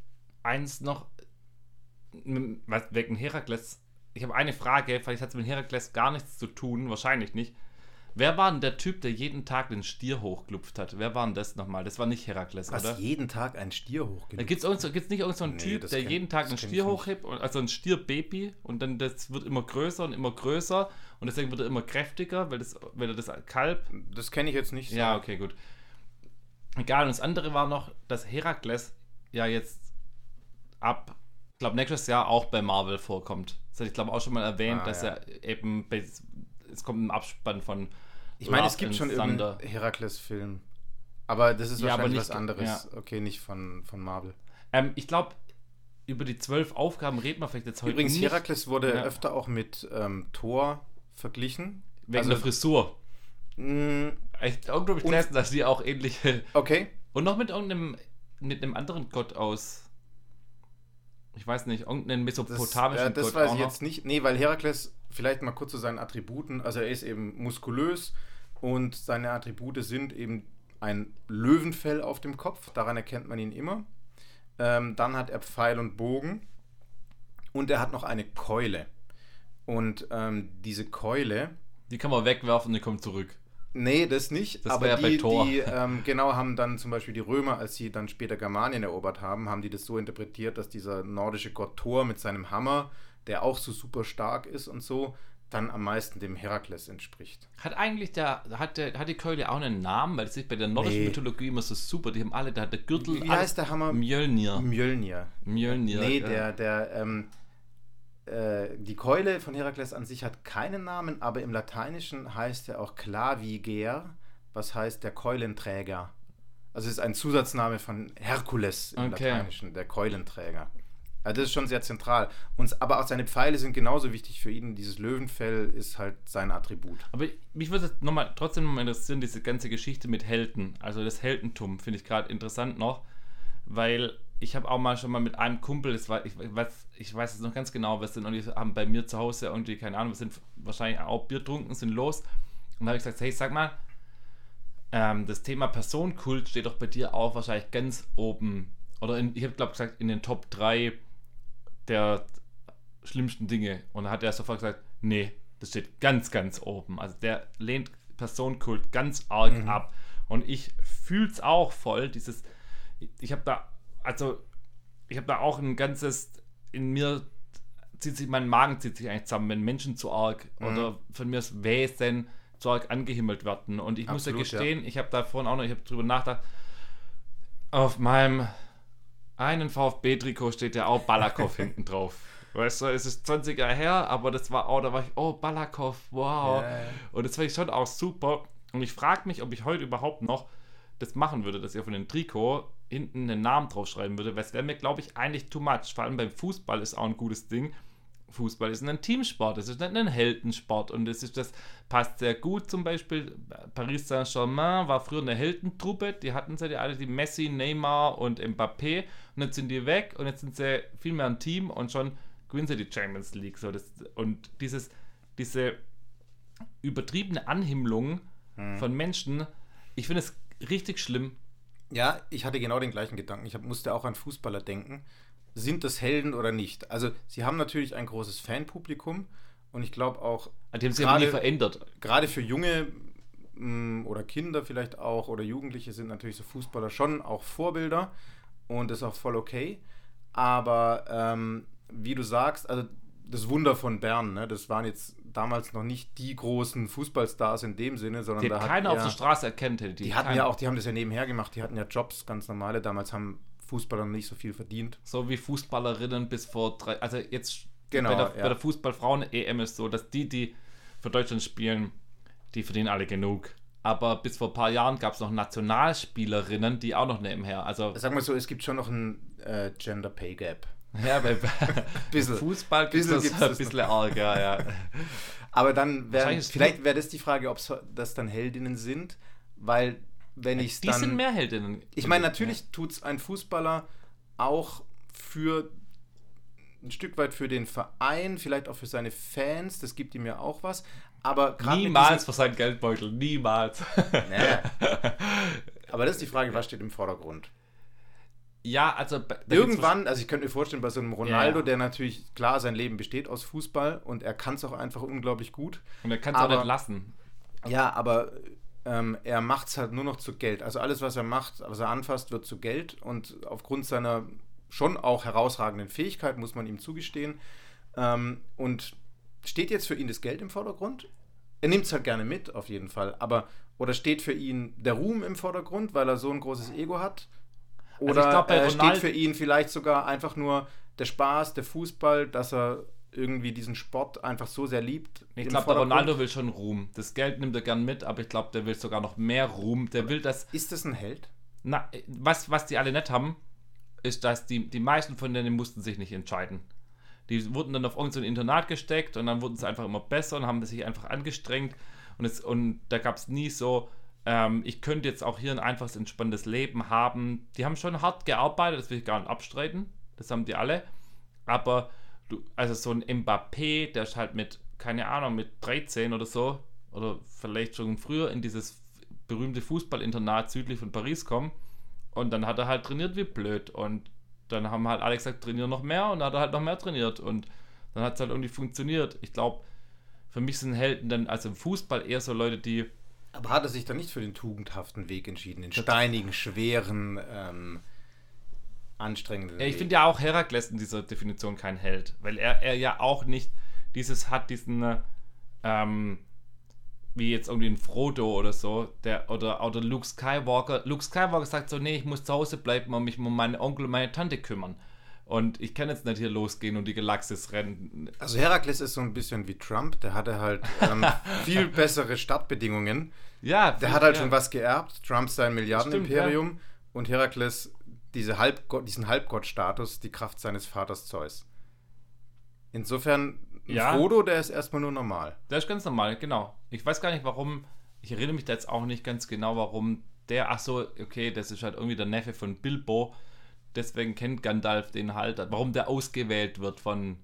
wegen Herakles, ich habe eine Frage, vielleicht hat es mit Herakles gar nichts zu tun, wahrscheinlich nicht. Wer war denn der Typ, der jeden Tag den Stier hochgelupft hat? Wer war denn das nochmal? Das war nicht Herakles, oder? Was, jeden Tag einen Stier hochgelupft? Gibt's nicht irgend so einen Typ, der jeden Tag einen Stier hochhebt, also ein Stierbaby, und dann das wird immer größer und deswegen wird er immer kräftiger, weil er das Kalb... Das kenne ich jetzt nicht so. Ja, okay, gut. Egal, und das andere war noch, dass Herakles ja jetzt ich glaube, nächstes Jahr auch bei Marvel vorkommt. Das hatte ich, glaube auch schon mal erwähnt, dass er eben es kommt im Abspann von ich meine, es gibt schon irgendeinen Herakles-Film. Aber das ist wahrscheinlich was anderes. Ja. Okay, nicht von Marvel. Ich glaube, über die 12 Aufgaben reden wir vielleicht jetzt heute Übrigens, nicht. Herakles wurde öfter auch mit Thor verglichen. Wegen der Frisur. Irgendwo habe ich gelesen, dass die auch ähnliche... Okay. Und noch mit einem anderen Gott aus... Ich weiß nicht, irgendeinen mesopotamischen Gott. Das weiß ich jetzt nicht. Nee, weil Herakles, vielleicht mal kurz zu seinen Attributen, also er ist eben muskulös und seine Attribute sind eben ein Löwenfell auf dem Kopf, daran erkennt man ihn immer. Dann hat er Pfeil und Bogen und er hat noch eine Keule. Und diese Keule... Die kann man wegwerfen und die kommt zurück. Nee, das nicht. Das aber bei Thor. Genau, haben dann zum Beispiel die Römer, als sie dann später Germanien erobert haben die das so interpretiert, dass dieser nordische Gott Thor mit seinem Hammer, der auch so super stark ist und so, dann am meisten dem Herakles entspricht. Hat eigentlich hat die Keule auch einen Namen? Weil es ist bei der nordischen Mythologie immer so super. Die haben alle, da hat der Gürtel... Wie heißt der Hammer? Mjölnir. Nee, die Keule von Herakles an sich hat keinen Namen, aber im Lateinischen heißt er auch Claviger, was heißt der Keulenträger. Also es ist ein Zusatzname von Herkules im Lateinischen, der Keulenträger. Also das ist schon sehr zentral. Aber auch seine Pfeile sind genauso wichtig für ihn. Dieses Löwenfell ist halt sein Attribut. Aber mich würde trotzdem nochmal interessieren, diese ganze Geschichte mit Helden. Also das Heldentum finde ich gerade interessant noch, weil ich habe auch schon mal mit einem Kumpel, ich weiß es noch ganz genau, wir sind und die haben bei mir zu Hause irgendwie, keine Ahnung, wir sind wahrscheinlich auch Bier trunken, sind los, und da habe ich gesagt, hey, sag mal, das Thema Personenkult steht doch bei dir auch wahrscheinlich ganz oben, oder ich habe glaube gesagt, in den Top 3 der schlimmsten Dinge, und da hat er sofort gesagt, nee, das steht ganz, ganz oben, also der lehnt Personenkult ganz arg ab, und ich fühle es auch voll, ich habe da auch ein ganzes, in mir mein Magen zieht sich eigentlich zusammen, wenn Menschen zu arg oder von mir das Wesen zu arg angehimmelt werden. Und ich muss ja gestehen, ich habe da vorhin auch noch, ich habe drüber nachgedacht, auf meinem einen VfB-Trikot steht ja auch Balakow hinten drauf. Weißt du, es ist 20 Jahre her, aber da war ich, Balakow, wow. Yeah. Und das fand ich schon auch super. Und ich frage mich, ob ich heute überhaupt noch das machen würde, dass ihr von dem Trikot hinten einen Namen draufschreiben würde, weil es wäre mir, glaube ich, eigentlich too much. Vor allem beim Fußball ist auch ein gutes Ding. Fußball ist ein Teamsport, es ist nicht ein Heldensport, und das passt sehr gut. Zum Beispiel Paris Saint-Germain war früher eine Heldentruppe, die hatten sie ja alle, die Messi, Neymar und Mbappé, und jetzt sind die weg und jetzt sind sie viel mehr ein Team und schon gewinnen sie die Champions League. Und diese übertriebene Anhimmlung von Menschen, ich finde es richtig schlimm. Ja, ich hatte genau den gleichen Gedanken. Ich musste auch an Fußballer denken. Sind das Helden oder nicht? Also, sie haben natürlich ein großes Fanpublikum, und ich glaube auch... Die haben sich aber nie verändert. Gerade für junge oder Kinder vielleicht auch oder Jugendliche sind natürlich so Fußballer schon auch Vorbilder, und das ist auch voll okay. Aber wie du sagst, also das Wunder von Bern, ne, das waren jetzt damals noch nicht die großen Fußballstars in dem Sinne, sondern da keiner auf der Straße erkennt hätte. Die hatten ja auch, die haben das ja nebenher gemacht, die hatten ja Jobs, ganz normale. Damals haben Fußballer nicht so viel verdient. So wie Fußballerinnen bis vor 3, also jetzt genau, bei der Fußballfrauen-EM ist so, dass die für Deutschland spielen, die verdienen alle genug. aber bis vor ein paar Jahren gab es noch Nationalspielerinnen, die auch noch nebenher, also... Sagen wir so, es gibt schon noch ein Gender Pay Gap. Ja, bei Fußball gibt es ein bisschen arg, ja. Aber dann vielleicht wäre das die Frage, ob das dann Heldinnen sind, weil wenn ich es dann... Die sind mehr Heldinnen. Ich meine, natürlich tut es ein Fußballer auch ein Stück weit für den Verein, vielleicht auch für seine Fans, das gibt ihm ja auch was, aber niemals für seinen Geldbeutel, niemals. Naja. Aber das ist die Frage, was steht im Vordergrund? Ja, also... Irgendwann, also ich könnte mir vorstellen, bei so einem Ronaldo, der natürlich, klar, sein Leben besteht aus Fußball und er kann es auch einfach unglaublich gut. Und er kann es auch nicht lassen. Ja, aber er macht es halt nur noch zu Geld. Also alles, was er macht, was er anfasst, wird zu Geld und aufgrund seiner schon auch herausragenden Fähigkeit, muss man ihm zugestehen. Und steht jetzt für ihn das Geld im Vordergrund? Er nimmt es halt gerne mit, auf jeden Fall. Oder steht für ihn der Ruhm im Vordergrund, weil er so ein großes Ego hat? Oder also ich glaub, steht für ihn vielleicht sogar einfach nur der Spaß, der Fußball, dass er irgendwie diesen Sport einfach so sehr liebt? Ich glaube, der Ronaldo will schon Ruhm. Das Geld nimmt er gern mit, aber ich glaube, der will sogar noch mehr Ruhm. Der will das... Ist das ein Held? Na, was die alle nicht haben, ist, dass die meisten von denen mussten sich nicht entscheiden. Die wurden dann auf irgendein Internat gesteckt und dann wurden sie einfach immer besser und haben sich einfach angestrengt. Und da gab es nie so... ich könnte jetzt auch hier ein einfaches, entspanntes Leben haben. Die haben schon hart gearbeitet, das will ich gar nicht abstreiten. Das haben die alle. Aber also so ein Mbappé, der ist halt mit, keine Ahnung, mit 13 oder so, oder vielleicht schon früher in dieses berühmte Fußballinternat südlich von Paris kommen. Und dann hat er halt trainiert wie blöd. Und dann haben halt alle gesagt, trainier noch mehr. Und dann hat er halt noch mehr trainiert. Und dann hat es halt irgendwie funktioniert. Ich glaube, für mich sind Helden dann, also im Fußball eher so Leute, die... Aber hat er sich dann nicht für den tugendhaften Weg entschieden, den steinigen, schweren, anstrengenden Weg? Ich finde ja auch Herakles in dieser Definition kein Held, weil er ja auch nicht diesen wie jetzt irgendwie ein Frodo oder so, oder Luke Skywalker. Luke Skywalker sagt so, nee, ich muss zu Hause bleiben und mich um meinen Onkel und meine Tante kümmern. Und ich kann jetzt nicht hier losgehen und die Galaxis rennen. Also Herakles ist so ein bisschen wie Trump, der hatte halt viel bessere Startbedingungen. Ja. Der hat halt schon was geerbt, Trump sein Milliardenimperium, ja. Und Herakles diesen Halbgottstatus, die Kraft seines Vaters Zeus. Insofern, Frodo, der ist erstmal nur normal. Der ist ganz normal, genau. Ich weiß gar nicht, warum, ich erinnere mich da jetzt auch nicht ganz genau, warum das ist halt irgendwie der Neffe von Bilbo, deswegen kennt Gandalf den halt, warum der ausgewählt wird von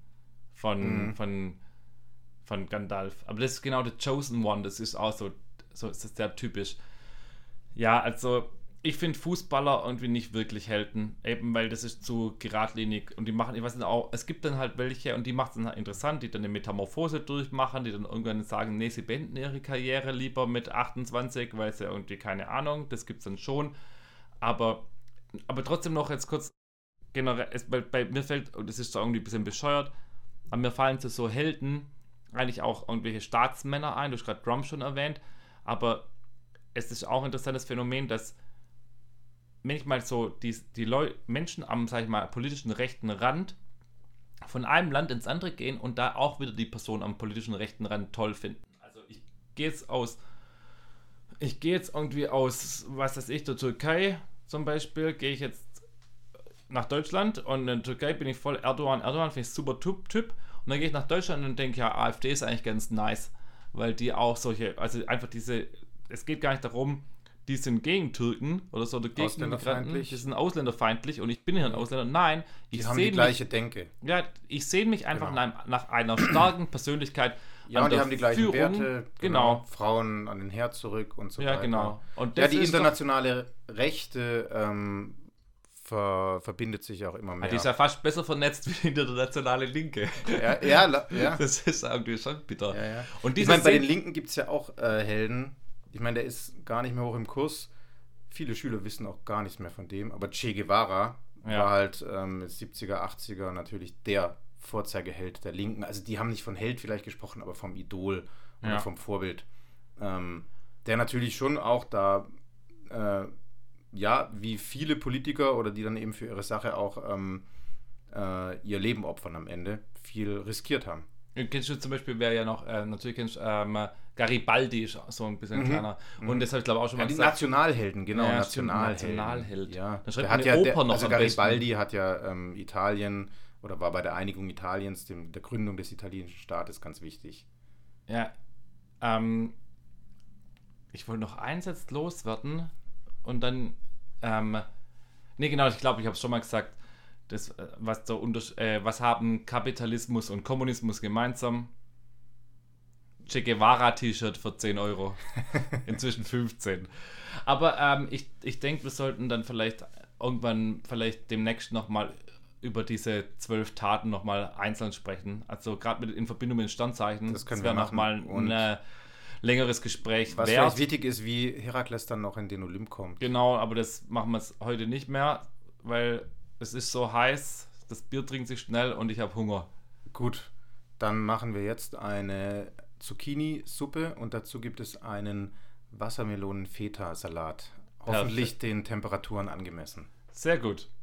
Gandalf. Aber das ist genau der Chosen One, das ist auch so ist das sehr typisch. Ja, also ich finde Fußballer irgendwie nicht wirklich Helden, eben weil das ist zu geradlinig und die machen, ich weiß nicht auch, es gibt dann halt welche und die macht es dann halt interessant, die dann eine Metamorphose durchmachen, die dann irgendwann sagen, nee, sie beenden ihre Karriere lieber mit 28, weil sie irgendwie, keine Ahnung, das gibt's dann schon, aber trotzdem noch jetzt kurz generell, bei mir fällt, und das ist so irgendwie ein bisschen bescheuert, aber mir fallen so Helden eigentlich auch irgendwelche Staatsmänner ein, du hast gerade Trump schon erwähnt, aber es ist auch ein interessantes Phänomen, dass manchmal so die Menschen am, sag ich mal, politischen rechten Rand von einem Land ins andere gehen und da auch wieder die Person am politischen rechten Rand toll finden. Also ich gehe jetzt irgendwie aus, was weiß ich, der Türkei zum Beispiel, gehe ich jetzt nach Deutschland und in der Türkei bin ich voll Erdogan finde ich super Typ und dann gehe ich nach Deutschland und denke, ja, AfD ist eigentlich ganz nice, weil die auch solche, also einfach es geht gar nicht darum, die sind gegen Türken oder so, oder gegen Migranten, die sind ausländerfeindlich und ich bin hier ein Ausländer. Nein, die haben die gleiche Denke. Ja, ich sehe mich einfach nach einer starken Persönlichkeit. Ja, und die haben die gleichen Führung, Werte. Genau. Frauen an den Herd zurück und so weiter. Ja, genau. Und die internationale Rechte verbindet sich auch immer mehr. Die ist ja fast besser vernetzt wie die internationale Linke. Ja. Das ist irgendwie schon bitter. Ja. Und ich meine, bei den Linken gibt es ja auch Helden. Ich meine, der ist gar nicht mehr hoch im Kurs. Viele Schüler wissen auch gar nichts mehr von dem. Aber Che Guevara war halt 70er, 80er natürlich der Vorzeigeheld der Linken. Also die haben nicht von Held vielleicht gesprochen, aber vom Idol oder vom Vorbild. Der natürlich schon auch da, wie viele Politiker oder die dann eben für ihre Sache auch ihr Leben opfern am Ende, viel riskiert haben. Kennst du zum Beispiel, wer ja noch, natürlich kennst du, Garibaldi ist so ein bisschen kleiner. Und das habe ich glaube auch schon mal die gesagt. Nationalhelden, genau. Ja, Nationalheld. Ja. Dann schreibt man Oper noch. Also Garibaldi hat ja Italien, oder war bei der Einigung Italiens, der Gründung des italienischen Staates ganz wichtig. Ja, ich wollte noch einen Satz loswerden und dann, nee, genau, ich glaube, ich habe es schon mal gesagt, das, was haben Kapitalismus und Kommunismus gemeinsam? Che Guevara-T-Shirt für 10 Euro. Inzwischen 15. Aber ich denke, wir sollten dann vielleicht demnächst nochmal über diese 12 Taten nochmal einzeln sprechen. Also gerade in Verbindung mit den Standzeichen. Das wäre nochmal ein längeres Gespräch. Was vielleicht wichtig ist, wie Herakles dann noch in den Olymp kommt. Genau, aber das machen wir jetzt heute nicht mehr, weil es ist so heiß, das Bier trinkt sich schnell und ich habe Hunger. Gut, dann machen wir jetzt eine Zucchini-Suppe und dazu gibt es einen Wassermelonen-Feta-Salat. Hoffentlich den Temperaturen angemessen. Sehr gut.